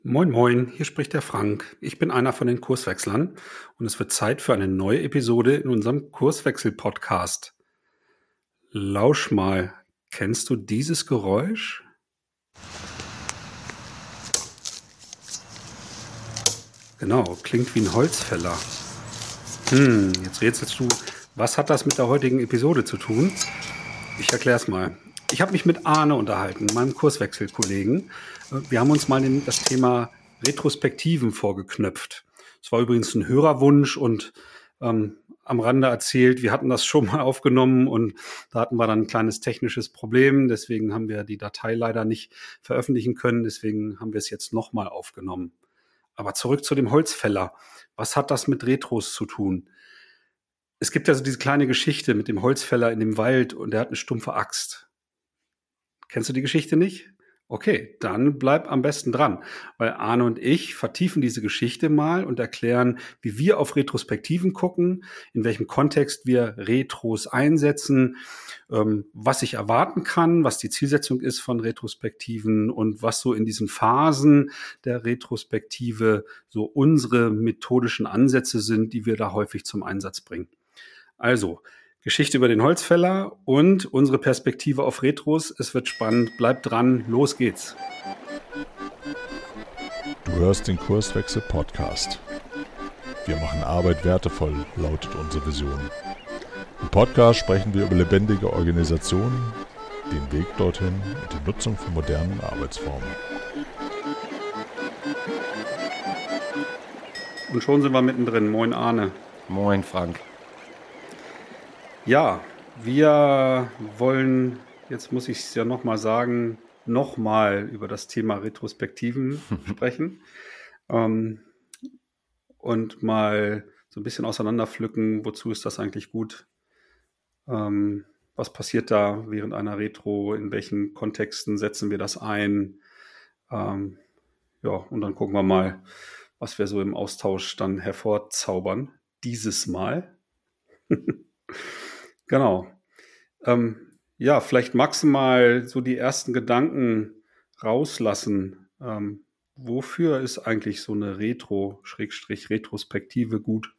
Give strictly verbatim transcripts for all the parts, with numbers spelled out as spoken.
Moin Moin, hier spricht der Frank. Ich bin einer von den Kurswechslern und es wird Zeit für eine neue Episode in unserem Kurswechsel-Podcast. Lausch mal, kennst du dieses Geräusch? Genau, klingt wie ein Holzfäller. Hm, jetzt rätselst du, was hat das mit der heutigen Episode zu tun? Ich erkläre es mal. Ich habe mich mit Arne unterhalten, meinem Kurswechselkollegen. Wir haben uns mal in das Thema Retrospektiven vorgeknöpft. Es war übrigens ein Hörerwunsch und ähm, am Rande erzählt, wir hatten das schon mal aufgenommen und da hatten wir dann ein kleines technisches Problem. Deswegen haben wir die Datei leider nicht veröffentlichen können. Deswegen haben wir es jetzt nochmal aufgenommen. Aber zurück zu dem Holzfäller. Was hat das mit Retros zu tun? Es gibt ja so diese kleine Geschichte mit dem Holzfäller in dem Wald und der hat eine stumpfe Axt. Kennst du die Geschichte nicht? Okay, dann bleib am besten dran, weil Arne und ich vertiefen diese Geschichte mal und erklären, wie wir auf Retrospektiven gucken, in welchem Kontext wir Retros einsetzen, ähm, was ich erwarten kann, was die Zielsetzung ist von Retrospektiven und was so in diesen Phasen der Retrospektive so unsere methodischen Ansätze sind, die wir da häufig zum Einsatz bringen. Also, Geschichte über den Holzfäller und unsere Perspektive auf Retros. Es wird spannend. Bleibt dran. Los geht's. Du hörst den Kurswechsel-Podcast. Wir machen Arbeit wertevoll, lautet unsere Vision. Im Podcast sprechen wir über lebendige Organisationen, den Weg dorthin und die Nutzung von modernen Arbeitsformen. Und schon sind wir mittendrin. Moin Arne. Moin Frank. Ja, wir wollen, jetzt muss ich es ja nochmal sagen, nochmal über das Thema Retrospektiven sprechen ähm, und mal so ein bisschen auseinanderpflücken, wozu ist das eigentlich gut, ähm, was passiert da während einer Retro, in welchen Kontexten setzen wir das ein, ähm, ja, und dann gucken wir mal, was wir so im Austausch dann hervorzaubern, dieses Mal. Genau. Ähm, ja, vielleicht magst du mal so die ersten Gedanken rauslassen. Ähm, wofür ist eigentlich so eine Retro, Schrägstrich Retrospektive gut?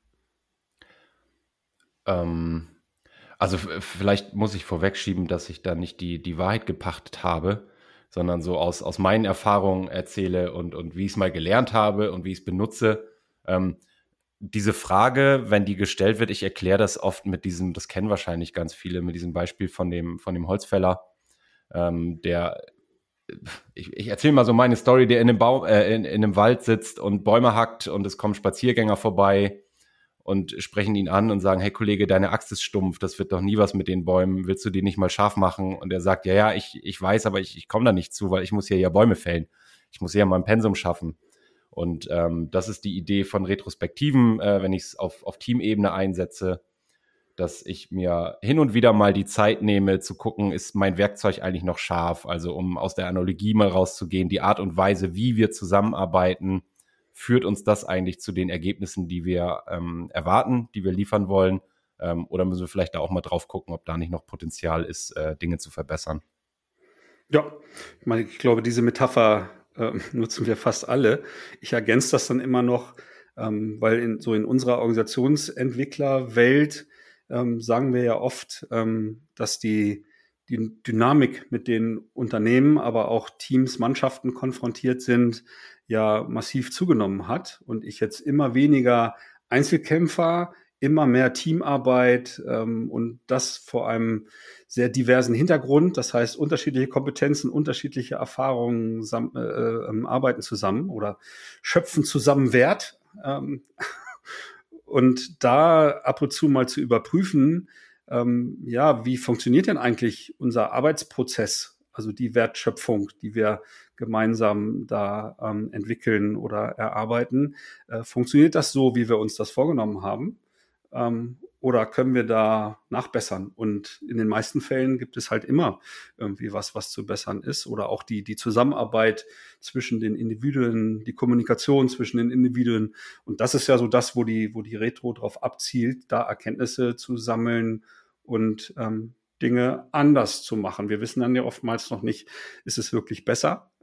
Ähm, also f- vielleicht muss ich vorwegschieben, dass ich da nicht die, die Wahrheit gepachtet habe, sondern so aus, aus meinen Erfahrungen erzähle und, und wie ich es mal gelernt habe und wie ich es benutze. Ähm, diese Frage, wenn die gestellt wird, ich erkläre das oft mit diesem, das kennen wahrscheinlich ganz viele, mit diesem Beispiel von dem, von dem Holzfäller, ähm, der, ich, ich erzähle mal so meine Story, der in einem Baum, äh, in, in einem Wald sitzt und Bäume hackt und es kommen Spaziergänger vorbei und sprechen ihn an und sagen, hey Kollege, deine Axt ist stumpf, das wird doch nie was mit den Bäumen, willst du die nicht mal scharf machen? Und er sagt, ja, ja, ich, ich weiß, aber ich, ich komme da nicht zu, weil ich muss hier ja Bäume fällen. Ich muss hier ja mein Pensum schaffen. Und ähm, das ist die Idee von Retrospektiven, äh, wenn ich es auf, auf Teamebene einsetze, dass ich mir hin und wieder mal die Zeit nehme, zu gucken, ist mein Werkzeug eigentlich noch scharf? Also um aus der Analogie mal rauszugehen, die Art und Weise, wie wir zusammenarbeiten, führt uns das eigentlich zu den Ergebnissen, die wir ähm, erwarten, die wir liefern wollen? Ähm, oder müssen wir vielleicht da auch mal drauf gucken, ob da nicht noch Potenzial ist, äh, Dinge zu verbessern? Ja, ich meine, ich glaube, diese Metapher äh, nutzen wir fast alle. Ich ergänze das dann immer noch, ähm, weil in, so in unserer Organisationsentwicklerwelt ähm, sagen wir ja oft, ähm, dass die, die Dynamik mit den Unternehmen, aber auch Teams, Mannschaften konfrontiert sind, ja massiv zugenommen hat und ich jetzt immer weniger Einzelkämpfer, immer mehr Teamarbeit ähm, und das vor einem sehr diversen Hintergrund. Das heißt, unterschiedliche Kompetenzen, unterschiedliche Erfahrungen sam- äh, äh, arbeiten zusammen oder schöpfen zusammen Wert. Ähm, und da ab und zu mal zu überprüfen, ähm, ja, wie funktioniert denn eigentlich unser Arbeitsprozess? Also die Wertschöpfung, die wir gemeinsam da ähm, entwickeln oder erarbeiten. Äh, funktioniert das so, wie wir uns das vorgenommen haben? Ähm, oder können wir da nachbessern? Und in den meisten Fällen gibt es halt immer irgendwie was, was zu bessern ist. Oder auch die, die Zusammenarbeit zwischen den Individuen, die Kommunikation zwischen den Individuen. Und das ist ja so das, wo die, wo die Retro drauf abzielt, da Erkenntnisse zu sammeln und ähm, Dinge anders zu machen. Wir wissen dann ja oftmals noch nicht, ist es wirklich besser?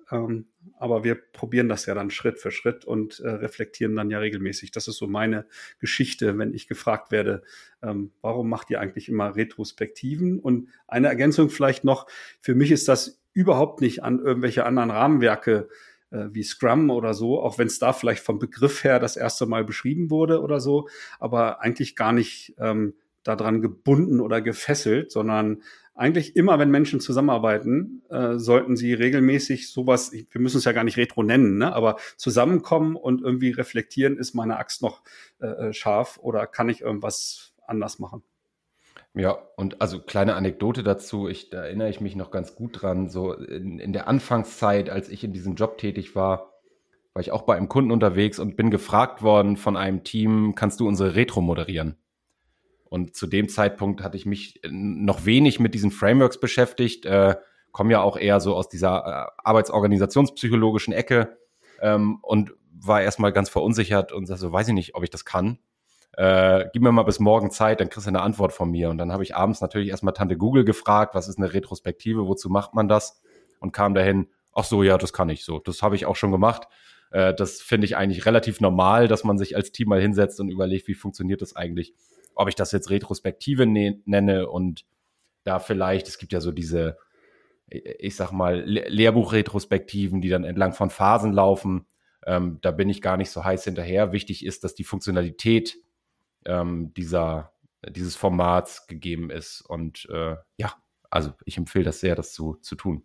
Ähm, aber wir probieren das ja dann Schritt für Schritt und äh, reflektieren dann ja regelmäßig. Das ist so meine Geschichte, wenn ich gefragt werde, ähm, warum macht ihr eigentlich immer Retrospektiven? Und eine Ergänzung vielleicht noch, für mich ist das überhaupt nicht an irgendwelche anderen Rahmenwerke äh, wie Scrum oder so, auch wenn es da vielleicht vom Begriff her das erste Mal beschrieben wurde oder so, aber eigentlich gar nicht ähm, daran gebunden oder gefesselt, sondern eigentlich immer, wenn Menschen zusammenarbeiten, äh, sollten sie regelmäßig sowas, wir müssen es ja gar nicht Retro nennen, ne, aber zusammenkommen und irgendwie reflektieren, ist meine Axt noch äh, scharf oder kann ich irgendwas anders machen? Ja, und also kleine Anekdote dazu, ich, da erinnere ich mich noch ganz gut dran, so in, in der Anfangszeit, als ich in diesem Job tätig war, war ich auch bei einem Kunden unterwegs und bin gefragt worden von einem Team, kannst du unsere Retro moderieren? Und zu dem Zeitpunkt hatte ich mich noch wenig mit diesen Frameworks beschäftigt, äh, komme ja auch eher so aus dieser äh, arbeitsorganisationspsychologischen Ecke ähm, und war erstmal ganz verunsichert und sagte so, weiß ich nicht, ob ich das kann. Äh, gib mir mal bis morgen Zeit, dann kriegst du eine Antwort von mir. Und dann habe ich abends natürlich erstmal Tante Google gefragt, was ist eine Retrospektive, wozu macht man das? Und kam dahin, ach so, ja, das kann ich so. Das habe ich auch schon gemacht. Äh, das finde ich eigentlich relativ normal, dass man sich als Team mal hinsetzt und überlegt, wie funktioniert das eigentlich? Ob ich das jetzt Retrospektive ne- nenne und da vielleicht, es gibt ja so diese, ich sag mal, Le- Lehrbuchretrospektiven, die dann entlang von Phasen laufen. Ähm, da bin ich gar nicht so heiß hinterher. Wichtig ist, dass die Funktionalität ähm, dieser, dieses Formats gegeben ist. Und äh, ja, also ich empfehle das sehr, das zu, zu tun.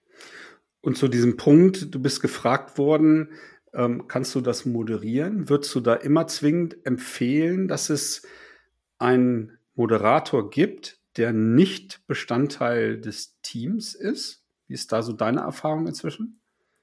Und zu diesem Punkt, du bist gefragt worden, ähm, kannst du das moderieren? Würdest du da immer zwingend empfehlen, dass es einen Moderator gibt, der nicht Bestandteil des Teams ist? Wie ist da so deine Erfahrung inzwischen?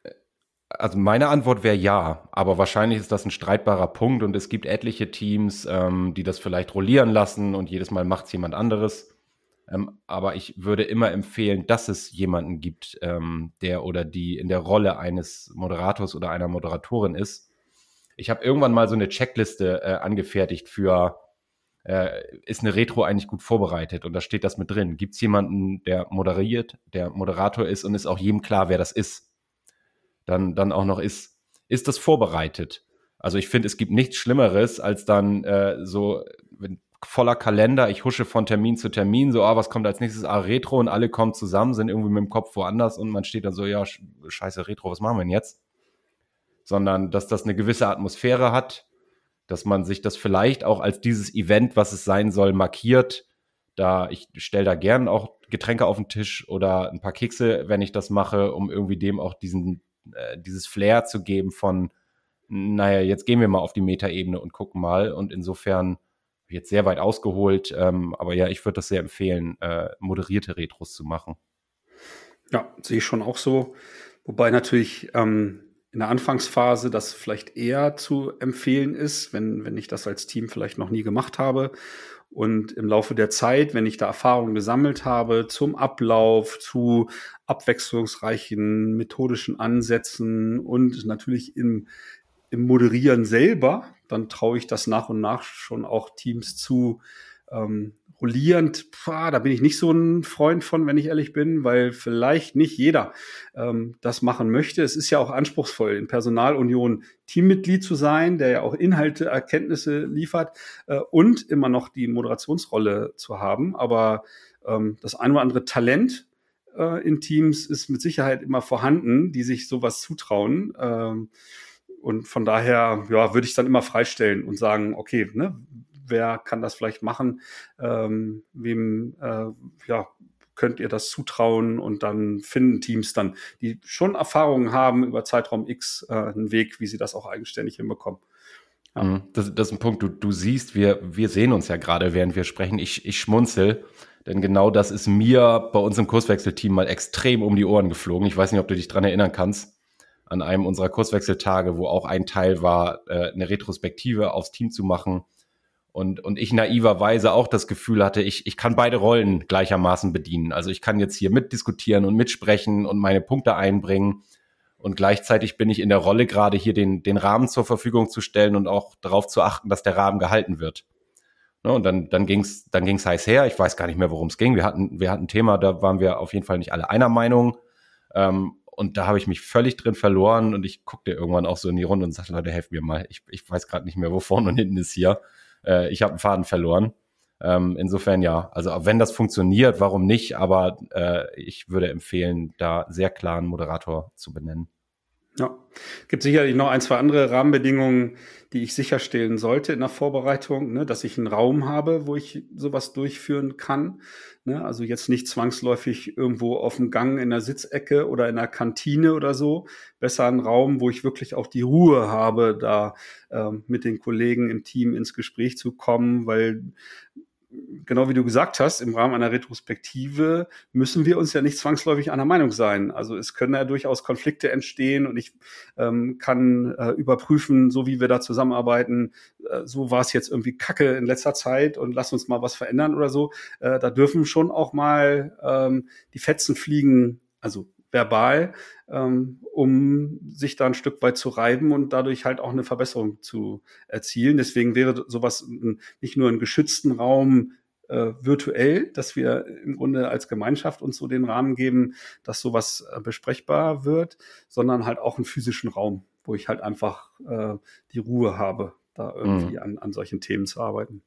Also meine Antwort wäre ja, aber wahrscheinlich ist das ein streitbarer Punkt und es gibt etliche Teams, ähm, die das vielleicht rollieren lassen und jedes Mal macht es jemand anderes. Ähm, aber ich würde immer empfehlen, dass es jemanden gibt, ähm, der oder die in der Rolle eines Moderators oder einer Moderatorin ist. Ich habe irgendwann mal so eine Checkliste äh, angefertigt für Äh, ist eine Retro eigentlich gut vorbereitet und da steht das mit drin. Gibt es jemanden, der moderiert, der Moderator ist und ist auch jedem klar, wer das ist? Dann, dann auch noch ist, ist das vorbereitet? Also ich finde, es gibt nichts Schlimmeres, als dann äh, so wenn, voller Kalender, ich husche von Termin zu Termin, so, ah, was kommt als nächstes? Ah, Retro und alle kommen zusammen, sind irgendwie mit dem Kopf woanders und man steht dann so, ja, scheiße Retro, was machen wir denn jetzt? Sondern, dass das eine gewisse Atmosphäre hat, dass man sich das vielleicht auch als dieses Event, was es sein soll, markiert. Da ich stelle da gern auch Getränke auf den Tisch oder ein paar Kekse, wenn ich das mache, um irgendwie dem auch diesen äh, dieses Flair zu geben von, naja, jetzt gehen wir mal auf die Metaebene und gucken mal. Und insofern jetzt sehr weit ausgeholt, ähm, aber ja, ich würde das sehr empfehlen, äh, moderierte Retros zu machen. Ja, sehe ich schon auch so. Wobei natürlich ähm, in der Anfangsphase das vielleicht eher zu empfehlen ist, wenn, wenn ich das als Team vielleicht noch nie gemacht habe. Und im Laufe der Zeit, wenn ich da Erfahrungen gesammelt habe zum Ablauf, zu abwechslungsreichen methodischen Ansätzen und natürlich im, im Moderieren selber, dann traue ich das nach und nach schon auch Teams zu. Ähm, rollierend, pah, da bin ich nicht so ein Freund von, wenn ich ehrlich bin, weil vielleicht nicht jeder ähm, das machen möchte. Es ist ja auch anspruchsvoll, in Personalunion Teammitglied zu sein, der ja auch Inhalte, Erkenntnisse liefert äh, und immer noch die Moderationsrolle zu haben. Aber ähm, das ein oder andere Talent äh, in Teams ist mit Sicherheit immer vorhanden, die sich sowas zutrauen. Ähm, und von daher ja, würde ich dann immer freistellen und sagen, okay, ne, wer kann das vielleicht machen? Ähm, wem äh, ja, könnt ihr das zutrauen? Und dann finden Teams dann, die schon Erfahrungen haben über Zeitraum X, äh, einen Weg, wie sie das auch eigenständig hinbekommen. Ja. Das, das ist ein Punkt, du, du siehst, wir, wir sehen uns ja gerade, während wir sprechen. Ich, ich schmunzel, denn genau das ist mir bei uns im Kurswechselteam mal extrem um die Ohren geflogen. Ich weiß nicht, ob du dich dran erinnern kannst. An einem unserer Kurswechseltage, wo auch ein Teil war, äh, eine Retrospektive aufs Team zu machen. Und, und ich naiverweise auch das Gefühl hatte, ich, ich kann beide Rollen gleichermaßen bedienen. Also ich kann jetzt hier mitdiskutieren und mitsprechen und meine Punkte einbringen. Und gleichzeitig bin ich in der Rolle, gerade hier den, den Rahmen zur Verfügung zu stellen und auch darauf zu achten, dass der Rahmen gehalten wird. Ne, und dann, dann ging's, dann ging's heiß her. Ich weiß gar nicht mehr, worum es ging. Wir hatten, wir hatten ein Thema, da waren wir auf jeden Fall nicht alle einer Meinung. Ähm, Und da habe ich mich völlig drin verloren und ich guckte irgendwann auch so in die Runde und sagte, Leute, helft mir mal. Ich, ich weiß gerade nicht mehr, wo vorne und hinten ist hier. Äh, ich habe einen Faden verloren. Ähm, insofern ja, also wenn das funktioniert, warum nicht? Aber äh, ich würde empfehlen, da sehr klar einen Moderator zu benennen. Ja, gibt sicherlich noch ein, zwei andere Rahmenbedingungen, die ich sicherstellen sollte in der Vorbereitung, ne, dass ich einen Raum habe, wo ich sowas durchführen kann. Ne, also jetzt nicht zwangsläufig irgendwo auf dem Gang in der Sitzecke oder in der Kantine oder so. Besser ein Raum, wo ich wirklich auch die Ruhe habe, da ähm, mit den Kollegen im Team ins Gespräch zu kommen, weil genau wie du gesagt hast, im Rahmen einer Retrospektive müssen wir uns ja nicht zwangsläufig einer Meinung sein. Also es können ja durchaus Konflikte entstehen und ich ähm, kann äh, überprüfen, so wie wir da zusammenarbeiten, äh, so war es jetzt irgendwie kacke in letzter Zeit und lass uns mal was verändern oder so. Äh, da dürfen schon auch mal ähm, die Fetzen fliegen, also verbal, ähm, um sich da ein Stück weit zu reiben und dadurch halt auch eine Verbesserung zu erzielen. Deswegen wäre sowas ein, nicht nur einen geschützten Raum äh, virtuell, dass wir im Grunde als Gemeinschaft uns so den Rahmen geben, dass sowas äh, besprechbar wird, sondern halt auch einen physischen Raum, wo ich halt einfach äh, die Ruhe habe, da irgendwie mhm. an, an solchen Themen zu arbeiten.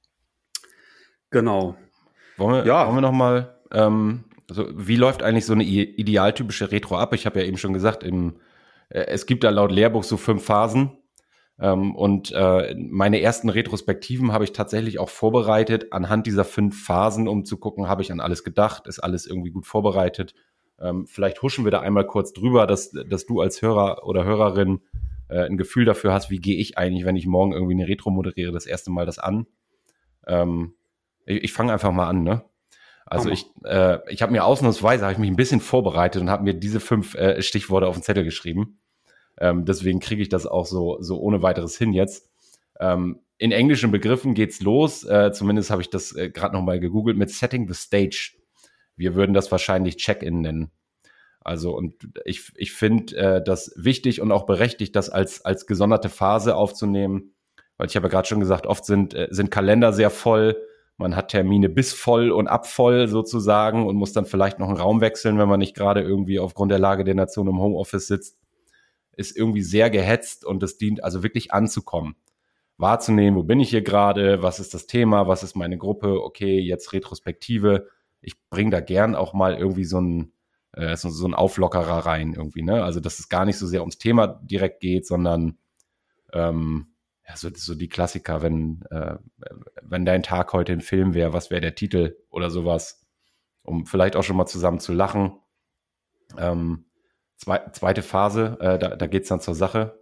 Genau. Wollen wir, ja. wollen wir noch mal ähm Also wie läuft eigentlich so eine idealtypische Retro ab? Ich habe ja eben schon gesagt, im, äh, es gibt da laut Lehrbuch so fünf Phasen. Ähm, und äh, meine ersten Retrospektiven habe ich tatsächlich auch vorbereitet anhand dieser fünf Phasen, um zu gucken, habe ich an alles gedacht, ist alles irgendwie gut vorbereitet. Ähm, vielleicht huschen wir da einmal kurz drüber, dass, dass du als Hörer oder Hörerin äh, ein Gefühl dafür hast, wie gehe ich eigentlich, wenn ich morgen irgendwie eine Retro moderiere, das erste Mal das an. Ähm, ich ich fange einfach mal an, ne? Also ich, äh, ich habe mir ausnahmsweise, habe ich mich ein bisschen vorbereitet und habe mir diese fünf äh, Stichworte auf den Zettel geschrieben. Ähm, deswegen kriege ich das auch so, so ohne weiteres hin jetzt. Ähm, in englischen Begriffen geht's los, äh, zumindest habe ich das äh, gerade nochmal gegoogelt, mit Setting the Stage. Wir würden das wahrscheinlich Check-in nennen. Also und ich, ich finde äh, das wichtig und auch berechtigt, das als, als gesonderte Phase aufzunehmen. Weil ich habe ja gerade schon gesagt, oft sind, äh, sind Kalender sehr voll. Man hat Termine bis voll und ab voll sozusagen und muss dann vielleicht noch einen Raum wechseln, wenn man nicht gerade irgendwie aufgrund der Lage der Nation im Homeoffice sitzt. Ist irgendwie sehr gehetzt und es dient also wirklich anzukommen. Wahrzunehmen, wo bin ich hier gerade, was ist das Thema, was ist meine Gruppe, okay, jetzt Retrospektive. Ich bringe da gern auch mal irgendwie so ein, äh, so, so ein Auflockerer rein irgendwie, ne? Also, dass es gar nicht so sehr ums Thema direkt geht, sondern ähm, ja, so, so die Klassiker, wenn, äh, wenn dein Tag heute ein Film wäre, was wäre der Titel oder sowas, um vielleicht auch schon mal zusammen zu lachen. Ähm, zwei, zweite Phase, äh, da, da geht's dann zur Sache.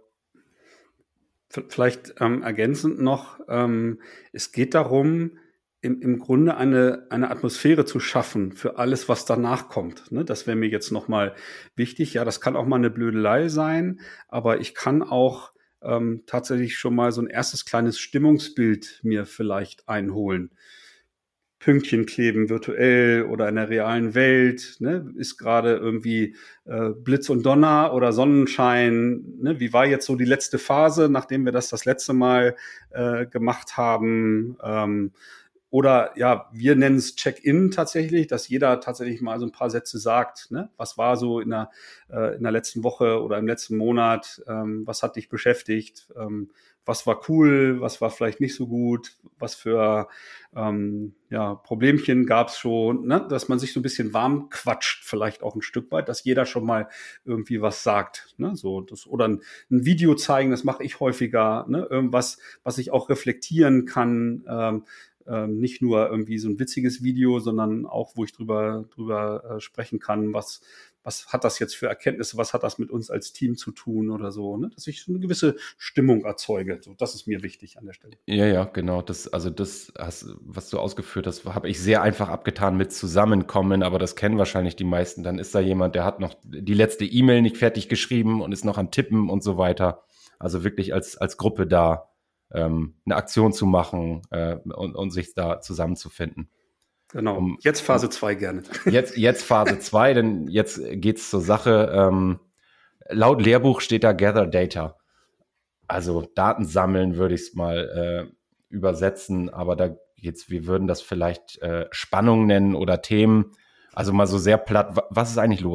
Vielleicht ähm, ergänzend noch, ähm, es geht darum, im, im Grunde eine, eine Atmosphäre zu schaffen für alles, was danach kommt. Ne? Das wäre mir jetzt nochmal wichtig. Ja, das kann auch mal eine Blödelei sein, aber ich kann auch ähm, tatsächlich schon mal so ein erstes kleines Stimmungsbild mir vielleicht einholen. Pünktchen kleben virtuell oder in der realen Welt, ne? Ist gerade irgendwie äh, Blitz und Donner oder Sonnenschein, ne? Wie war jetzt so die letzte Phase, nachdem wir das das letzte Mal äh, gemacht haben? Ähm, oder ja, wir nennen es Check-in tatsächlich, dass jeder tatsächlich mal so ein paar Sätze sagt, ne? Was war so in der, äh, in der letzten Woche oder im letzten Monat? Ähm, was hat dich beschäftigt? Ähm, was war cool? Was war vielleicht nicht so gut? Was für ähm, ja, Problemchen gab es schon? Ne? Dass man sich so ein bisschen warm quatscht, vielleicht auch ein Stück weit, dass jeder schon mal irgendwie was sagt. Ne? So, das, oder ein, ein Video zeigen, das mache ich häufiger. Ne? Irgendwas, was ich auch reflektieren kann. Ähm, Ähm, nicht nur irgendwie so ein witziges Video, sondern auch, wo ich drüber, drüber äh, sprechen kann, was, was hat das jetzt für Erkenntnisse, was hat das mit uns als Team zu tun oder so, ne? Dass ich so eine gewisse Stimmung erzeuge. So, das ist mir wichtig an der Stelle. Ja, ja, genau. Das, also das, hast, was du ausgeführt hast, habe ich sehr einfach abgetan mit Zusammenkommen, aber das kennen wahrscheinlich die meisten. Dann ist da jemand, der hat noch die letzte E-Mail nicht fertig geschrieben und ist noch am Tippen und so weiter. Also wirklich als, als Gruppe da eine Aktion zu machen äh, und, und sich da zusammenzufinden. Genau. Um, jetzt Phase zwei gerne. Jetzt, jetzt Phase zwei, denn jetzt geht's zur Sache. Ähm, laut Lehrbuch steht da Gather Data. Also Daten sammeln würde ich es mal äh, übersetzen, aber da geht's, wir würden das vielleicht äh, Spannung nennen oder Themen. Also mal so sehr platt. Was ist eigentlich los?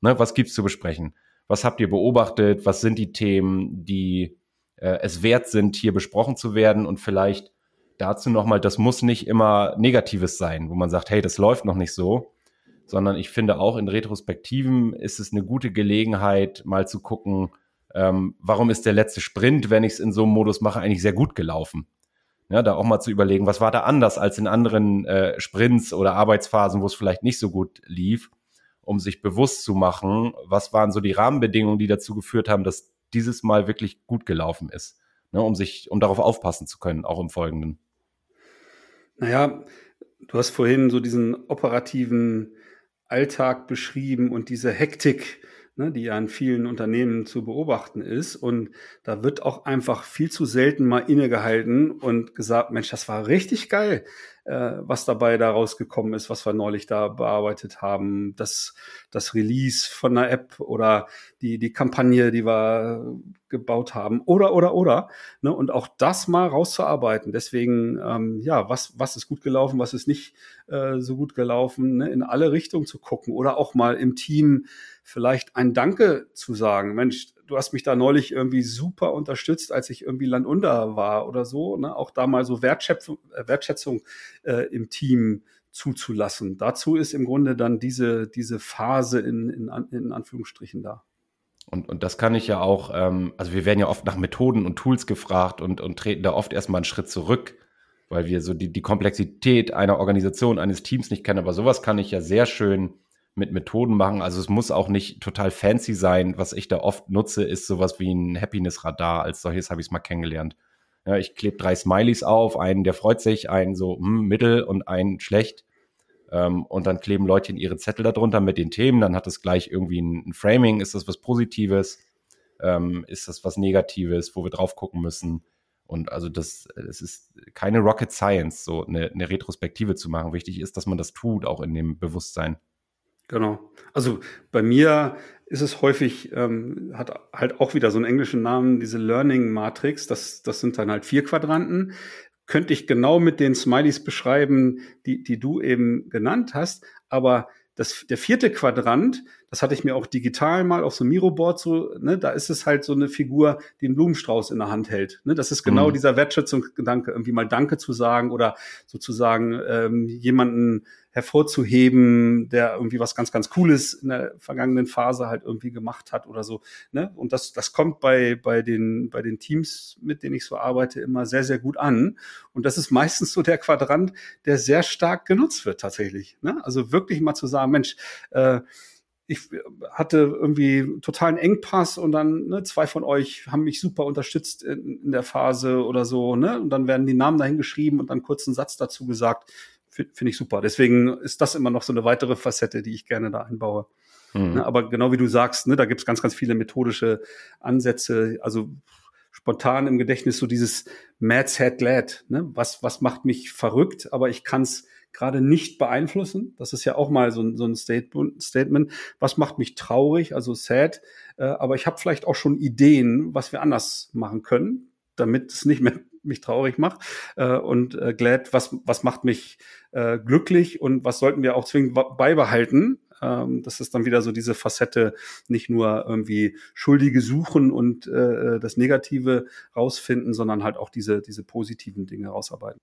Ne, was gibt's zu besprechen? Was habt ihr beobachtet? Was sind die Themen, die äh, es wert sind, hier besprochen zu werden? Und vielleicht dazu nochmal, das muss nicht immer Negatives sein, wo man sagt, hey, das läuft noch nicht so, sondern ich finde auch in Retrospektiven ist es eine gute Gelegenheit, mal zu gucken, ähm, warum ist der letzte Sprint, wenn ich es in so einem Modus mache, eigentlich sehr gut gelaufen? Ja, da auch mal zu überlegen, was war da anders als in anderen äh, Sprints oder Arbeitsphasen, wo es vielleicht nicht so gut lief, um sich bewusst zu machen, was waren so die Rahmenbedingungen, die dazu geführt haben, dass dieses Mal wirklich gut gelaufen ist, ne, um sich, um darauf aufpassen zu können, auch im Folgenden. Naja, du hast vorhin so diesen operativen Alltag beschrieben und diese Hektik, ne, die ja in vielen Unternehmen zu beobachten ist. Und da wird auch einfach viel zu selten mal innegehalten und gesagt, Mensch, das war richtig geil, äh, was dabei da rausgekommen ist, was wir neulich da bearbeitet haben. Das, das Release von einer App oder die, die Kampagne, die wir gebaut haben oder, oder, oder. Ne, und auch das mal rauszuarbeiten. Deswegen, ähm, ja, was, was ist gut gelaufen, was ist nicht äh, so gut gelaufen, ne, in alle Richtungen zu gucken oder auch mal im Team vielleicht ein Danke zu sagen. Mensch, du hast mich da neulich irgendwie super unterstützt, als ich irgendwie landunter war oder so. Ne? Auch da mal so Wertschätzung, äh, Wertschätzung äh, im Team zuzulassen. Dazu ist im Grunde dann diese, diese Phase in, in, in Anführungsstrichen da. Und, und das kann ich ja auch, ähm, also wir werden ja oft nach Methoden und Tools gefragt und, und treten da oft erstmal einen Schritt zurück, weil wir so die, die Komplexität einer Organisation, eines Teams nicht kennen. Aber sowas kann ich ja sehr schön mit Methoden machen. Also es muss auch nicht total fancy sein. Was ich da oft nutze, ist sowas wie ein Happiness-Radar. Als solches habe ich es mal kennengelernt. Ja, ich klebe drei Smileys auf, einen, der freut sich, einen so hm, mittel und einen schlecht. Ähm, und dann kleben Leute ihre Zettel darunter mit den Themen. Dann hat es gleich irgendwie ein, ein Framing. Ist das was Positives? Ähm, ist das was Negatives, wo wir drauf gucken müssen? Und also das, es ist keine Rocket Science, so eine, eine Retrospektive zu machen. Wichtig ist, dass man das tut, auch in dem Bewusstsein. Genau. Also bei mir ist es häufig, ähm, hat halt auch wieder so einen englischen Namen, diese Learning Matrix. Das, das sind dann halt vier Quadranten. Könnte ich genau mit den Smileys beschreiben, die, die du eben genannt hast. Aber das, der vierte Quadrant, das hatte ich mir auch digital mal auf so einem Miro-Board so, ne, da ist es halt so eine Figur, die einen Blumenstrauß in der Hand hält. Ne, das ist genau mhm. dieser Wertschätzungsgedanke, irgendwie mal Danke zu sagen oder sozusagen ähm, jemanden hervorzuheben, der irgendwie was ganz, ganz Cooles in der vergangenen Phase halt irgendwie gemacht hat oder so. Ne? Und das, das kommt bei, bei den, bei den Teams, mit denen ich so arbeite, immer sehr, sehr gut an. Und das ist meistens so der Quadrant, der sehr stark genutzt wird tatsächlich. Ne? Also wirklich mal zu sagen, Mensch, äh, ich hatte irgendwie totalen Engpass und dann ne, zwei von euch haben mich super unterstützt in, in der Phase oder so. Ne? Und dann werden die Namen dahin geschrieben und dann kurz einen Satz dazu gesagt. Finde ich super. Deswegen ist das immer noch so eine weitere Facette, die ich gerne da einbaue. Mhm. Ne, aber genau wie du sagst, ne, da gibt es ganz, ganz viele methodische Ansätze. Also spontan im Gedächtnis so dieses Mad, Sad, Glad. Ne? Was, was macht mich verrückt, aber ich kann es gerade nicht beeinflussen. Das ist ja auch mal so ein, so ein Statement. Was macht mich traurig, also sad, äh, aber ich habe vielleicht auch schon Ideen, was wir anders machen können, damit es nicht mehr mich traurig macht äh, und äh, glad, was was macht mich äh, glücklich und was sollten wir auch zwingend beibehalten. Ähm, das ist dann wieder so diese Facette, nicht nur irgendwie Schuldige suchen und äh, das Negative rausfinden, sondern halt auch diese diese positiven Dinge rausarbeiten.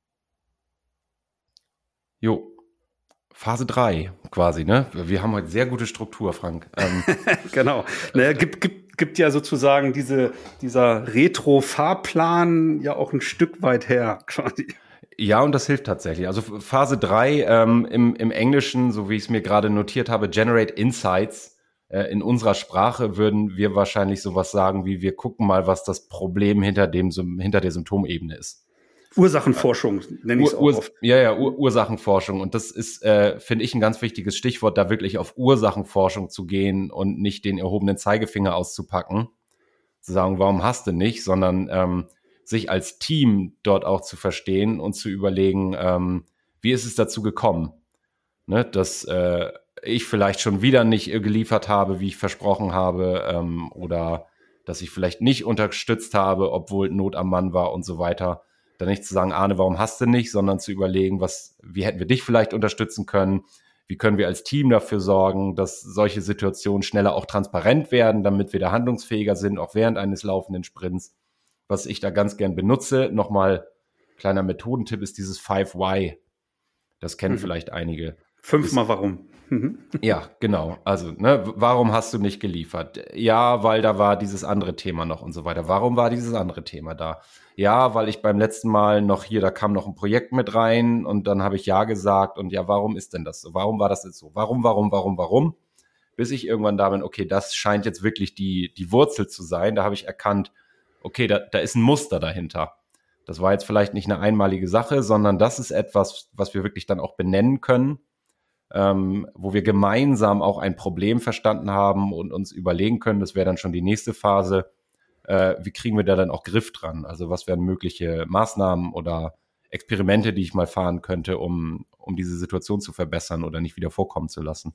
Jo, Phase drei quasi, ne? Wir haben heute sehr gute Struktur, Frank. Ähm, genau. Naja, gibt, gibt, gibt ja sozusagen diese, dieser Retro-Fahrplan ja auch ein Stück weit her, quasi. Ja, und das hilft tatsächlich. Also Phase drei ähm, im, im Englischen, so wie ich es mir gerade notiert habe, Generate Insights. Äh, in unserer Sprache würden wir wahrscheinlich sowas sagen wie, wir gucken mal, was das Problem hinter dem hinter der Symptomebene ist. Ursachenforschung nenne ich es auch Ur- oft. Ja, ja, Ur- Ursachenforschung. Und das ist, äh, finde ich, ein ganz wichtiges Stichwort, da wirklich auf Ursachenforschung zu gehen und nicht den erhobenen Zeigefinger auszupacken, zu sagen, warum hast du nicht, sondern ähm, sich als Team dort auch zu verstehen und zu überlegen, ähm, wie ist es dazu gekommen, ne, dass äh, ich vielleicht schon wieder nicht geliefert habe, wie ich versprochen habe, ähm, oder dass ich vielleicht nicht unterstützt habe, obwohl Not am Mann war und so weiter. Dann nicht zu sagen, Arne, warum hast du nicht, sondern zu überlegen, was, wie hätten wir dich vielleicht unterstützen können, Wie können wir als Team dafür sorgen, dass solche Situationen schneller auch transparent werden, damit wir da handlungsfähiger sind, auch während eines laufenden Sprints. Was ich da ganz gern benutze, nochmal kleiner Methodentipp, ist dieses five why. Das kennen mhm. vielleicht einige. Fünfmal warum. Mhm. Ja, genau. Also, ne, warum hast du nicht geliefert? Ja, weil da war dieses andere Thema noch und so weiter. Warum war dieses andere Thema da? Ja, weil ich beim letzten Mal noch hier, da kam noch ein Projekt mit rein und dann habe ich ja gesagt und ja, warum ist denn das so? Warum war das jetzt so? Warum, warum, warum, warum? Bis ich irgendwann da bin, okay, das scheint jetzt wirklich die, die Wurzel zu sein. Da habe ich erkannt, okay, da, da ist ein Muster dahinter. Das war jetzt vielleicht nicht eine einmalige Sache, sondern das ist etwas, was wir wirklich dann auch benennen können, ähm, wo wir gemeinsam auch ein Problem verstanden haben und uns überlegen können, das wäre dann schon die nächste Phase, äh, wie kriegen wir da dann auch Griff dran? Also was wären mögliche Maßnahmen oder Experimente, die ich mal fahren könnte, um, um diese Situation zu verbessern oder nicht wieder vorkommen zu lassen?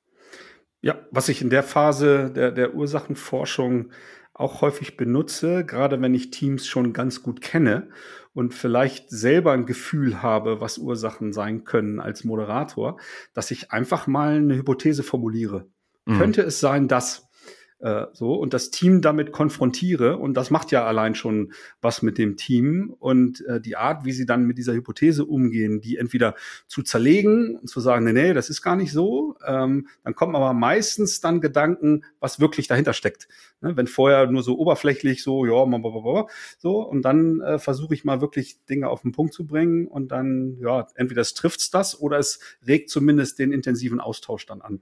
Ja, was ich in der Phase der, der Ursachenforschung auch häufig benutze, gerade wenn ich Teams schon ganz gut kenne und vielleicht selber ein Gefühl habe, was Ursachen sein können als Moderator, dass ich einfach mal eine Hypothese formuliere. Mhm. Könnte es sein, dass äh, so und das Team damit konfrontiere, und das macht ja allein schon was mit dem Team, und äh, die Art, wie sie dann mit dieser Hypothese umgehen, die entweder zu zerlegen und zu sagen, nee, nee, das ist gar nicht so, ähm, dann kommen aber meistens dann Gedanken, was wirklich dahinter steckt. Ne, wenn vorher nur so oberflächlich so, ja, so, und dann äh, versuche ich mal wirklich Dinge auf den Punkt zu bringen und dann, ja, entweder es trifft's das oder es regt zumindest den intensiven Austausch dann an.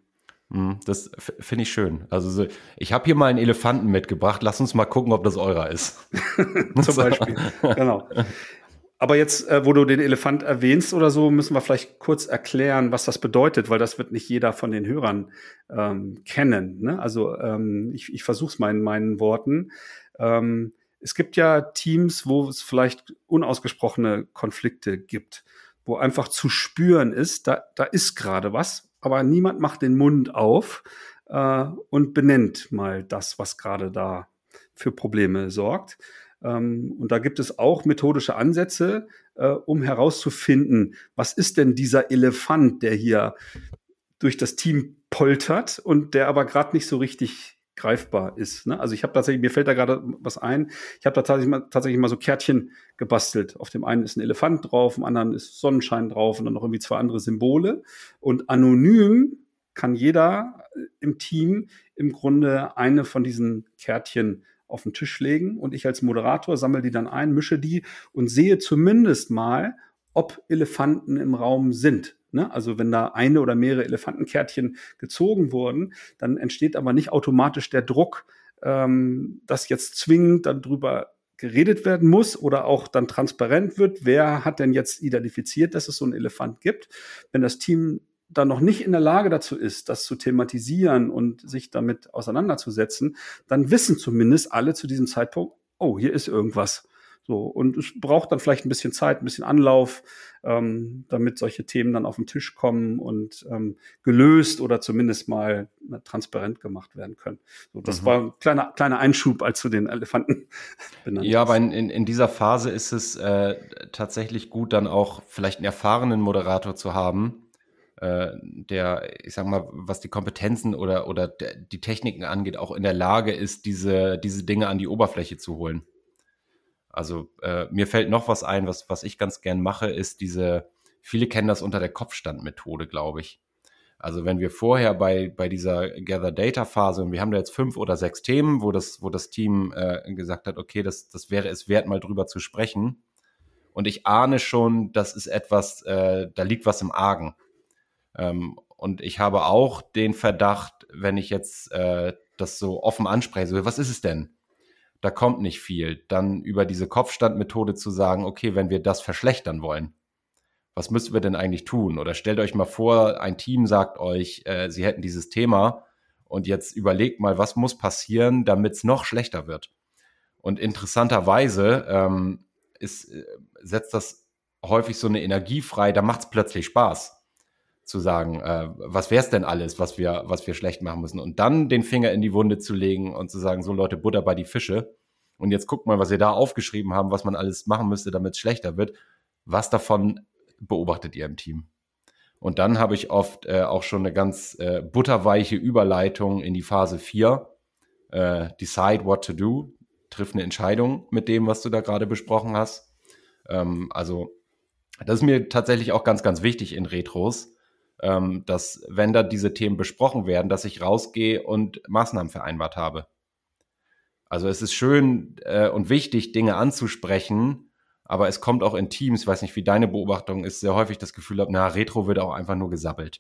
Das finde ich schön. Also so, ich habe hier mal einen Elefanten mitgebracht. Lass uns mal gucken, ob das eurer ist. Zum Beispiel, genau. Aber jetzt, äh, wo du den Elefant erwähnst oder so, müssen wir vielleicht kurz erklären, was das bedeutet, weil das wird nicht jeder von den Hörern ähm, kennen. Ne? Also ähm, ich, ich versuche es mal in meinen Worten. Ähm, es gibt ja Teams, wo es vielleicht unausgesprochene Konflikte gibt, wo einfach zu spüren ist, da, da ist gerade was, aber niemand macht den Mund auf äh, und benennt mal das, was gerade da für Probleme sorgt. Ähm, und da gibt es auch methodische Ansätze, äh, um herauszufinden, was ist denn dieser Elefant, der hier durch das Team poltert und der aber gerade nicht so richtig greifbar ist. Ne? Also ich habe tatsächlich, mir fällt da gerade was ein, ich habe da tatsächlich mal, tatsächlich mal so Kärtchen gebastelt. Auf dem einen ist ein Elefant drauf, auf dem anderen ist Sonnenschein drauf und dann noch irgendwie zwei andere Symbole. Und anonym kann jeder im Team im Grunde eine von diesen Kärtchen auf den Tisch legen und ich als Moderator sammle die dann ein, mische die und sehe zumindest mal, ob Elefanten im Raum sind. Ne? Also wenn da eine oder mehrere Elefantenkärtchen gezogen wurden, dann entsteht aber nicht automatisch der Druck, ähm, dass jetzt zwingend darüber geredet werden muss oder auch dann transparent wird, wer hat denn jetzt identifiziert, dass es so einen Elefant gibt. Wenn das Team dann noch nicht in der Lage dazu ist, das zu thematisieren und sich damit auseinanderzusetzen, dann wissen zumindest alle zu diesem Zeitpunkt, oh, hier ist irgendwas. So, und es braucht dann vielleicht ein bisschen Zeit, ein bisschen Anlauf, ähm, damit solche Themen dann auf den Tisch kommen und ähm, gelöst oder zumindest mal äh, transparent gemacht werden können. So, das mhm. war ein kleiner, kleiner Einschub, als du den Elefanten benannt hast. Ja, aber in, in, in dieser Phase ist es äh, tatsächlich gut, dann auch vielleicht einen erfahrenen Moderator zu haben, äh, der, ich sag mal, was die Kompetenzen oder, oder die Techniken angeht, auch in der Lage ist, diese, diese Dinge an die Oberfläche zu holen. Also äh, mir fällt noch was ein, was, was ich ganz gern mache, ist diese, viele kennen das unter der Kopfstandmethode, glaube ich. Also wenn wir vorher bei, bei dieser Gather-Data-Phase, und wir haben da jetzt fünf oder sechs Themen, wo das, wo das Team äh, gesagt hat, okay, das, das wäre es wert, mal drüber zu sprechen. Und ich ahne schon, das ist etwas, äh, da liegt was im Argen. Ähm, und ich habe auch den Verdacht, wenn ich jetzt äh, das so offen anspreche, so, was ist es denn? Da kommt nicht viel, dann über diese Kopfstandmethode zu sagen, okay, wenn wir das verschlechtern wollen, was müssen wir denn eigentlich tun? Oder stellt euch mal vor, ein Team sagt euch, äh, sie hätten dieses Thema und jetzt überlegt mal, was muss passieren, damit es noch schlechter wird. Und interessanterweise ähm, ist, äh, setzt das häufig so eine Energie frei, da macht es plötzlich Spaß zu sagen, äh, was wäre es denn alles, was wir, was wir schlecht machen müssen, und dann den Finger in die Wunde zu legen und zu sagen, so Leute, Butter bei die Fische, und jetzt guckt mal, was ihr da aufgeschrieben haben, was man alles machen müsste, damit es schlechter wird. Was davon beobachtet ihr im Team? Und dann habe ich oft äh, auch schon eine ganz äh, butterweiche Überleitung in die Phase vier. Äh, decide what to do. Triff eine Entscheidung mit dem, was du da gerade besprochen hast. Ähm, also das ist mir tatsächlich auch ganz, ganz wichtig in Retros, ähm, dass, wenn da diese Themen besprochen werden, dass ich rausgehe und Maßnahmen vereinbart habe. Also es ist schön äh, und wichtig, Dinge anzusprechen, aber es kommt auch in Teams, ich weiß nicht, wie deine Beobachtung ist, sehr häufig das Gefühl habe, na, Retro wird auch einfach nur gesabbelt.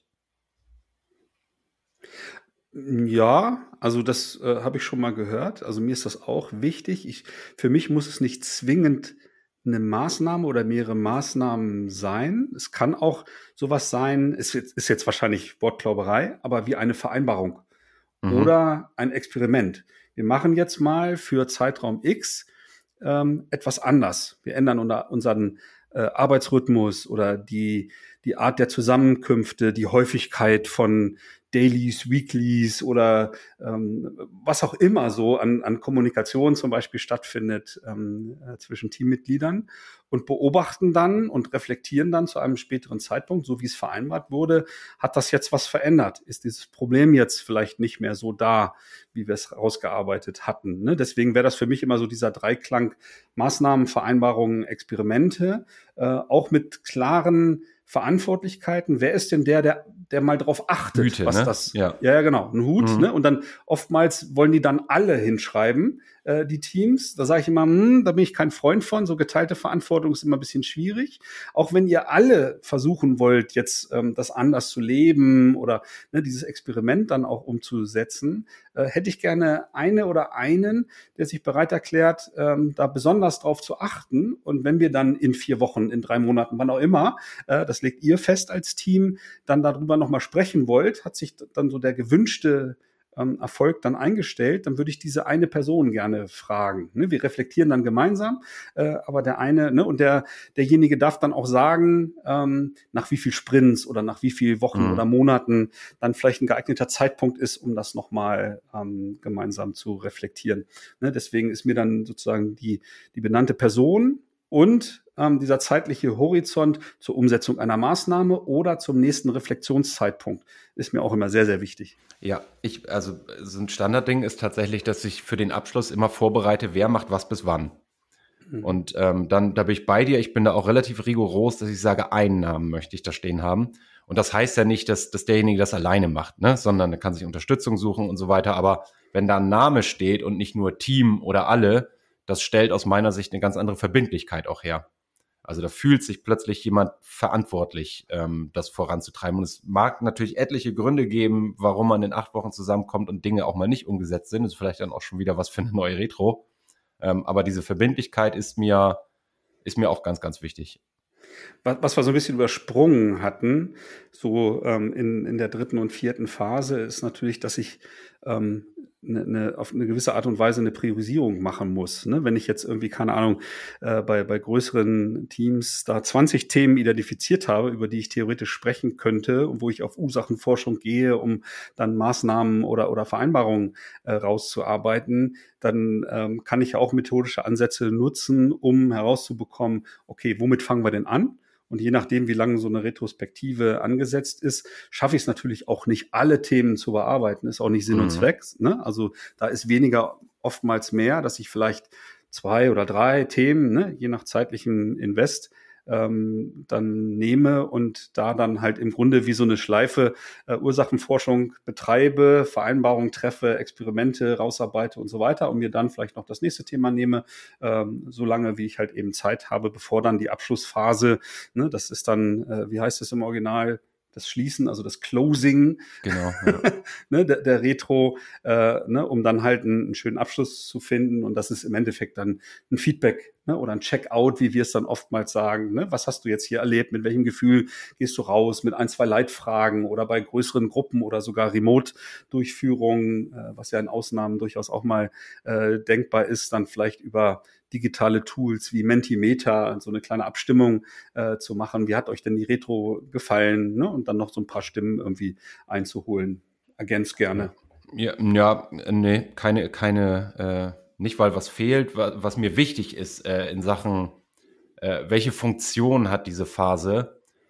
Ja, also das äh, habe ich schon mal gehört. Also mir ist das auch wichtig. Ich, für mich muss es nicht zwingend eine Maßnahme oder mehrere Maßnahmen sein. Es kann auch sowas sein, es ist jetzt wahrscheinlich Wortklauberei, aber wie eine Vereinbarung mhm. oder ein Experiment. Wir machen jetzt mal für Zeitraum X ähm, etwas anders. Wir ändern unter unseren äh, Arbeitsrhythmus oder die, die Art der Zusammenkünfte, die Häufigkeit von Dailies, Weeklies oder ähm, was auch immer so an, an Kommunikation zum Beispiel stattfindet ähm, äh, zwischen Teammitgliedern und beobachten dann und reflektieren dann zu einem späteren Zeitpunkt, so wie es vereinbart wurde, hat das jetzt was verändert? Ist dieses Problem jetzt vielleicht nicht mehr so da, wie wir es rausgearbeitet hatten? Ne? Deswegen wäre das für mich immer so dieser Dreiklang Maßnahmen, Vereinbarungen, Experimente, äh, auch mit klaren Verantwortlichkeiten. Wer ist denn der, der, der mal drauf achtet, Hüte, was ne? das, ja. ja, ja, genau, ein Hut, Mhm. ne? Und dann oftmals wollen die dann alle hinschreiben, äh, die Teams. Da sage ich immer, hm, da bin ich kein Freund von. So geteilte Verantwortung ist immer ein bisschen schwierig. Auch wenn ihr alle versuchen wollt, jetzt ähm, das anders zu leben oder ne, dieses Experiment dann auch umzusetzen, äh, hätte ich gerne eine oder einen, der sich bereit erklärt, ähm, da besonders drauf zu achten. Und wenn wir dann in vier Wochen, in drei Monaten, wann auch immer, äh, das legt ihr fest als Team, dann darüber nochmal sprechen wollt, hat sich dann so der gewünschte ähm, Erfolg dann eingestellt, dann würde ich diese eine Person gerne fragen. Ne? Wir reflektieren dann gemeinsam, äh, aber der eine, ne, und der derjenige darf dann auch sagen, ähm, nach wie viel Sprints oder nach wie viel Wochen Mhm. oder Monaten dann vielleicht ein geeigneter Zeitpunkt ist, um das nochmal ähm, gemeinsam zu reflektieren. Ne? Deswegen ist mir dann sozusagen die, die benannte Person und ähm, dieser zeitliche Horizont zur Umsetzung einer Maßnahme oder zum nächsten Reflexionszeitpunkt ist mir auch immer sehr, sehr wichtig. Ja, ich, also so ein Standardding ist tatsächlich, dass ich für den Abschluss immer vorbereite, wer macht was bis wann. Mhm. Und ähm, dann, da bin ich bei dir, ich bin da auch relativ rigoros, dass ich sage, einen Namen möchte ich da stehen haben. Und das heißt ja nicht, dass, dass derjenige das alleine macht, ne? Sondern er kann sich Unterstützung suchen und so weiter. Aber wenn da ein Name steht und nicht nur Team oder alle, das stellt aus meiner Sicht eine ganz andere Verbindlichkeit auch her. Also da fühlt sich plötzlich jemand verantwortlich, ähm, das voranzutreiben. Und es mag natürlich etliche Gründe geben, warum man in acht Wochen zusammenkommt und Dinge auch mal nicht umgesetzt sind. Das ist vielleicht dann auch schon wieder was für eine neue Retro. Ähm, aber diese Verbindlichkeit ist mir, ist mir auch ganz, ganz wichtig. Was, was wir so ein bisschen übersprungen hatten, so ähm, in, in der dritten und vierten Phase, ist natürlich, dass ich ähm, ne, ne, auf eine gewisse Art und Weise eine Priorisierung machen muss. Ne? Wenn ich jetzt irgendwie, keine Ahnung, äh, bei, bei größeren Teams da zwanzig Themen identifiziert habe, über die ich theoretisch sprechen könnte und wo ich auf Ursachenforschung gehe, um dann Maßnahmen oder, oder Vereinbarungen äh, rauszuarbeiten, dann ähm, kann ich ja auch methodische Ansätze nutzen, um herauszubekommen, okay, womit fangen wir denn an? Und je nachdem, wie lange so eine Retrospektive angesetzt ist, schaffe ich es natürlich auch nicht, alle Themen zu bearbeiten. Ist auch nicht Sinn Mhm. und Zweck. Ne? Also da ist weniger oftmals mehr, dass ich vielleicht zwei oder drei Themen, ne, je nach zeitlichem Invest, ähm, dann nehme und da dann halt im Grunde wie so eine Schleife äh, Ursachenforschung betreibe, Vereinbarungen treffe, Experimente rausarbeite und so weiter und mir dann vielleicht noch das nächste Thema nehme, ähm, so lange wie ich halt eben Zeit habe, bevor dann die Abschlussphase, ne, das ist dann, äh, wie heißt es im Original, das Schließen, also das Closing, Genau. Ja. ne, der, der Retro, äh, ne, um dann halt einen, einen schönen Abschluss zu finden. Und das ist im Endeffekt dann ein Feedback, ne, oder ein Checkout, wie wir es dann oftmals sagen. Ne? Was hast du jetzt hier erlebt? Mit welchem Gefühl gehst du raus? Mit ein, zwei Leitfragen oder bei größeren Gruppen oder sogar Remote-Durchführungen, äh, was ja in Ausnahmen durchaus auch mal äh, denkbar ist, dann vielleicht über digitale Tools wie Mentimeter, so eine kleine Abstimmung äh, zu machen. Wie hat euch denn die Retro gefallen? Ne? Und dann noch so ein paar Stimmen irgendwie einzuholen. Ergänzt gerne. Ja, ja, nee, keine, keine, äh, nicht weil was fehlt, was, was mir wichtig ist äh, in Sachen, äh, welche Funktion hat diese Phase,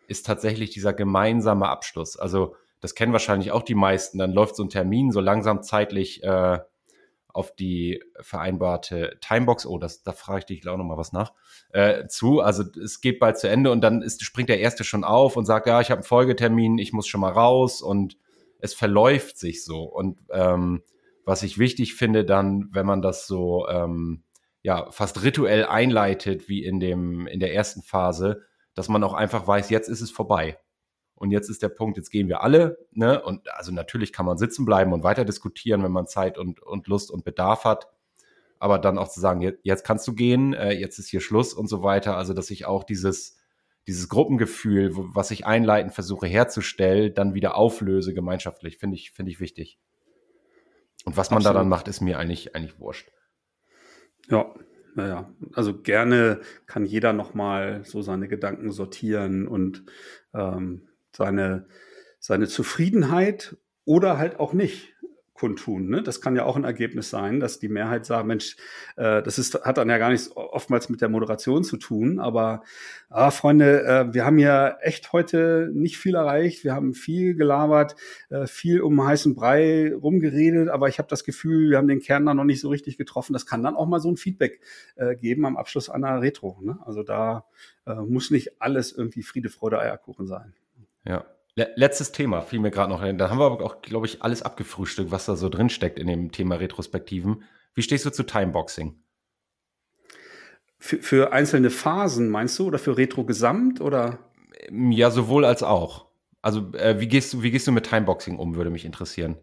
ist tatsächlich dieser gemeinsame Abschluss. Also das kennen wahrscheinlich auch die meisten. Dann läuft so ein Termin so langsam zeitlich äh, auf die vereinbarte Timebox, oh, das, da frage ich dich gleich auch noch mal was nach, äh, zu. Also es geht bald zu Ende und dann ist, springt der Erste schon auf und sagt, ja, ich habe einen Folgetermin, ich muss schon mal raus und es verläuft sich so. Und ähm, was ich wichtig finde dann, wenn man das so ähm, ja fast rituell einleitet, wie in dem in der ersten Phase, dass man auch einfach weiß, jetzt ist es vorbei. Und jetzt ist der Punkt, jetzt gehen wir alle, ne? Und also natürlich kann man sitzen bleiben und weiter diskutieren, wenn man Zeit und, und Lust und Bedarf hat. Aber dann auch zu sagen, jetzt, jetzt kannst du gehen, äh, jetzt ist hier Schluss und so weiter. Also, dass ich auch dieses, dieses Gruppengefühl, wo, was ich einleitend versuche herzustellen, dann wieder auflöse gemeinschaftlich, finde ich, finde ich wichtig. Und was man Absolut. da dann macht, ist mir eigentlich, eigentlich wurscht. Ja, naja, also gerne kann jeder nochmal so seine Gedanken sortieren und ähm, seine, seine Zufriedenheit oder halt auch nicht kundtun. Ne? Das kann ja auch ein Ergebnis sein, dass die Mehrheit sagt, Mensch, äh, das ist, hat dann ja gar nichts oftmals mit der Moderation zu tun, aber ah, Freunde, äh, wir haben ja echt heute nicht viel erreicht, wir haben viel gelabert, äh, viel um heißen Brei rumgeredet, aber ich habe das Gefühl, wir haben den Kern da noch nicht so richtig getroffen. Das kann dann auch mal so ein Feedback äh, geben am Abschluss einer Retro. Ne? Also da äh, muss nicht alles irgendwie Friede, Freude, Eierkuchen sein. Ja. Letztes Thema fiel mir gerade noch ein. Da haben wir aber auch, glaube ich, alles abgefrühstückt, was da so drin steckt in dem Thema Retrospektiven. Wie stehst du zu Timeboxing? Für, für einzelne Phasen meinst du oder für Retro gesamt oder? Ja, sowohl als auch. Also äh, wie gehst du, wie gehst du mit Timeboxing um, würde mich interessieren.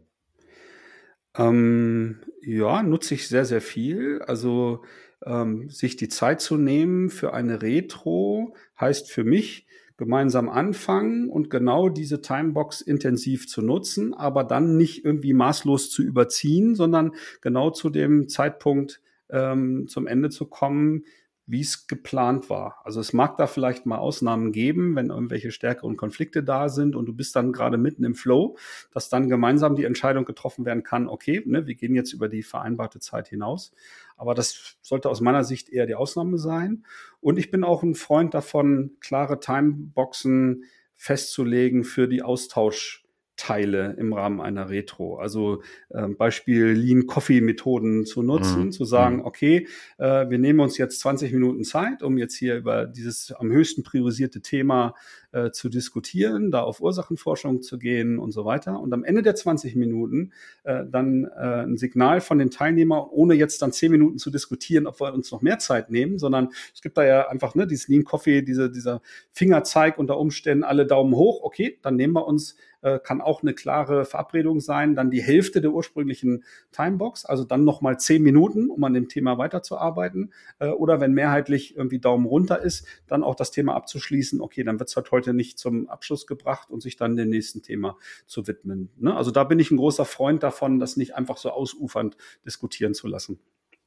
Ähm, ja, nutze ich sehr, sehr viel. Also ähm, sich die Zeit zu nehmen für eine Retro heißt für mich, gemeinsam anfangen und genau diese Timebox intensiv zu nutzen, aber dann nicht irgendwie maßlos zu überziehen, sondern genau zu dem Zeitpunkt ähm, zum Ende zu kommen, wie es geplant war. Also es mag da vielleicht mal Ausnahmen geben, wenn irgendwelche stärkeren Konflikte da sind und du bist dann gerade mitten im Flow, dass dann gemeinsam die Entscheidung getroffen werden kann, okay, ne, wir gehen jetzt über die vereinbarte Zeit hinaus. Aber das sollte aus meiner Sicht eher die Ausnahme sein. Und ich bin auch ein Freund davon, klare Timeboxen festzulegen für die Austauschteile im Rahmen einer Retro. Also äh, Beispiel Lean-Coffee-Methoden zu nutzen, mhm. zu sagen, okay, äh, wir nehmen uns jetzt zwanzig Minuten Zeit, um jetzt hier über dieses am höchsten priorisierte Thema äh, zu diskutieren, da auf Ursachenforschung zu gehen und so weiter. Und am Ende der zwanzig Minuten äh, dann äh, ein Signal von den Teilnehmern, ohne jetzt dann zehn Minuten zu diskutieren, ob wir uns noch mehr Zeit nehmen, sondern es gibt da ja einfach ne, dieses Lean Coffee, diese, dieser Fingerzeig unter Umständen, alle Daumen hoch, okay, dann nehmen wir uns, äh, kann auch eine klare Verabredung sein, dann die Hälfte der ursprünglichen Timebox, also dann nochmal zehn Minuten, um an dem Thema weiterzuarbeiten. Äh, oder wenn mehrheitlich irgendwie Daumen runter ist, dann auch das Thema abzuschließen, okay, dann wird es halt heute nicht zum Abschluss gebracht und sich dann dem nächsten Thema zu widmen. Ne? Also da bin ich ein großer Freund davon, das nicht einfach so ausufernd diskutieren zu lassen.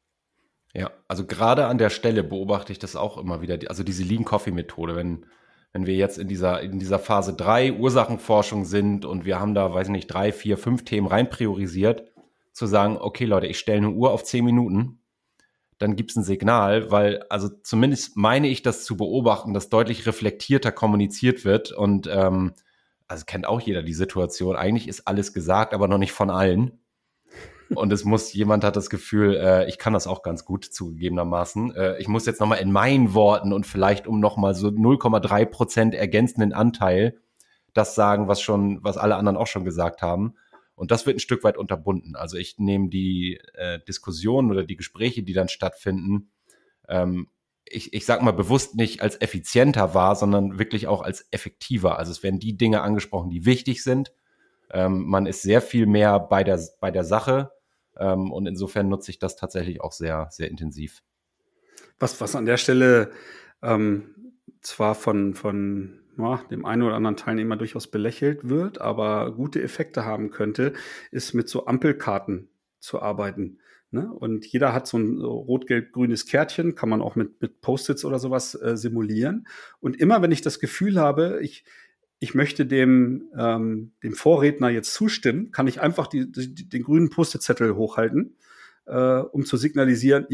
Ja, also gerade an der Stelle beobachte ich das auch immer wieder, also diese Lean-Coffee-Methode, wenn, wenn wir jetzt in dieser, in dieser Phase drei Ursachenforschung sind und wir haben da, weiß ich nicht, drei, vier, fünf Themen rein priorisiert, zu sagen, okay Leute, ich stelle eine Uhr auf zehn Minuten, dann gibt es ein Signal, weil also zumindest meine ich das zu beobachten, dass deutlich reflektierter kommuniziert wird und ähm, also kennt auch jeder die Situation, eigentlich ist alles gesagt, aber noch nicht von allen. Und es muss, jemand hat das Gefühl, äh, ich kann das auch ganz gut zugegebenermaßen. Äh, ich muss jetzt nochmal in meinen Worten und vielleicht um nochmal so null Komma drei Prozent ergänzenden Anteil das sagen, was schon, was alle anderen auch schon gesagt haben. Und das wird ein Stück weit unterbunden. Also ich nehme die äh, Diskussionen oder die Gespräche, die dann stattfinden, ähm, ich, ich sag mal bewusst nicht als effizienter wahr, sondern wirklich auch als effektiver. Also es werden die Dinge angesprochen, die wichtig sind. Ähm, man ist sehr viel mehr bei der, bei der Sache. Ähm, und insofern nutze ich das tatsächlich auch sehr, sehr intensiv. Was, was an der Stelle ähm, zwar von, von ja, dem einen oder anderen Teilnehmer durchaus belächelt wird, aber gute Effekte haben könnte, ist mit so Ampelkarten zu arbeiten. Ne? Und jeder hat so ein so rot-gelb-grünes Kärtchen, kann man auch mit, mit Post-its oder sowas äh, simulieren. Und immer, wenn ich das Gefühl habe, ich ich möchte dem, ähm, dem Vorredner jetzt zustimmen, kann ich einfach die, die, den grünen Post-it-Zettel hochhalten, äh, um zu signalisieren, jo,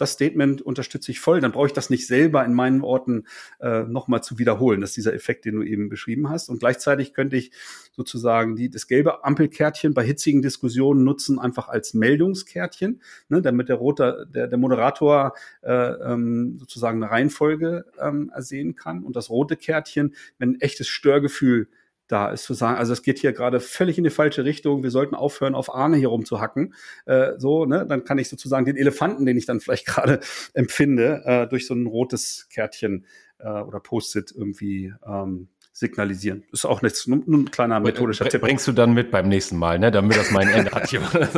das Statement unterstütze ich voll. Dann brauche ich das nicht selber in meinen Worten äh, nochmal zu wiederholen. Das ist dieser Effekt, den du eben beschrieben hast. Und gleichzeitig könnte ich sozusagen die, das gelbe Ampelkärtchen bei hitzigen Diskussionen nutzen, einfach als Meldungskärtchen, ne, damit der, rote, der, der Moderator äh, ähm, sozusagen eine Reihenfolge ähm, ersehen kann. Und das rote Kärtchen, wenn ein echtes Störgefühl da ist, zu sagen, also es geht hier gerade völlig in die falsche Richtung, wir sollten aufhören, auf Arne hier rumzuhacken, äh, so, ne, dann kann ich sozusagen den Elefanten, den ich dann vielleicht gerade empfinde, äh, durch so ein rotes Kärtchen äh, oder Post-it irgendwie ähm, signalisieren. Ist auch nichts, nur ein kleiner methodischer Tipp. Bringst du dann mit beim nächsten Mal, ne, damit das mein Ende hat hier.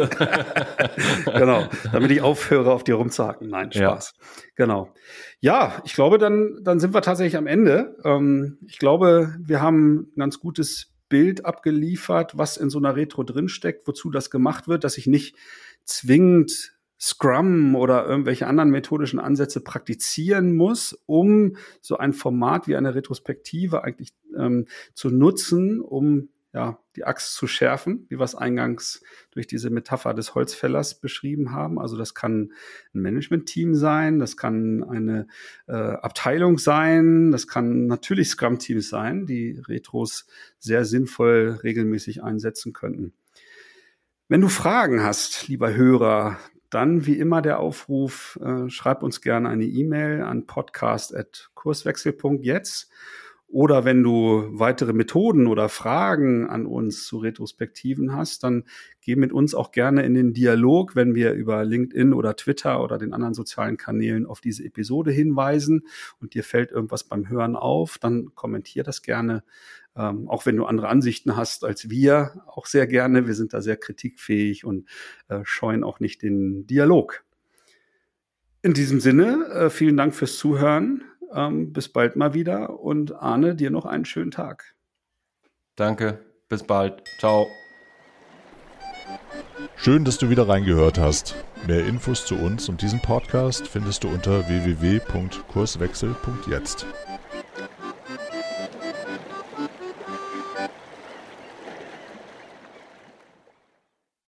Genau, damit ich aufhöre, auf dir rumzuhacken. Nein, Spaß. Ja. Genau. Ja, ich glaube, dann, dann sind wir tatsächlich am Ende. Ähm, ich glaube, wir haben ein ganz gutes Bild abgeliefert, was in so einer Retro drinsteckt, wozu das gemacht wird, dass ich nicht zwingend Scrum oder irgendwelche anderen methodischen Ansätze praktizieren muss, um so ein Format wie eine Retrospektive eigentlich ähm, zu nutzen, um ja die Axt zu schärfen, wie wir es eingangs durch diese Metapher des Holzfällers beschrieben haben. Also das kann ein Management-Team sein, das kann eine äh, Abteilung sein, das kann natürlich Scrum-Teams sein, die Retros sehr sinnvoll regelmäßig einsetzen könnten. Wenn du Fragen hast, lieber Hörer, dann wie immer der Aufruf, äh, schreib uns gerne eine E-Mail an podcast at kurswechsel punkt jetzt. Oder wenn du weitere Methoden oder Fragen an uns zu Retrospektiven hast, dann geh mit uns auch gerne in den Dialog, wenn wir über LinkedIn oder Twitter oder den anderen sozialen Kanälen auf diese Episode hinweisen und dir fällt irgendwas beim Hören auf, dann kommentier das gerne. Ähm, auch wenn du andere Ansichten hast als wir, auch sehr gerne. Wir sind da sehr kritikfähig und äh, scheuen auch nicht den Dialog. In diesem Sinne, äh, vielen Dank fürs Zuhören. Ähm, bis bald mal wieder und Arne, dir noch einen schönen Tag. Danke, bis bald. Ciao. Schön, dass du wieder reingehört hast. Mehr Infos zu uns und diesem Podcast findest du unter w w w punkt kurswechsel punkt jetzt.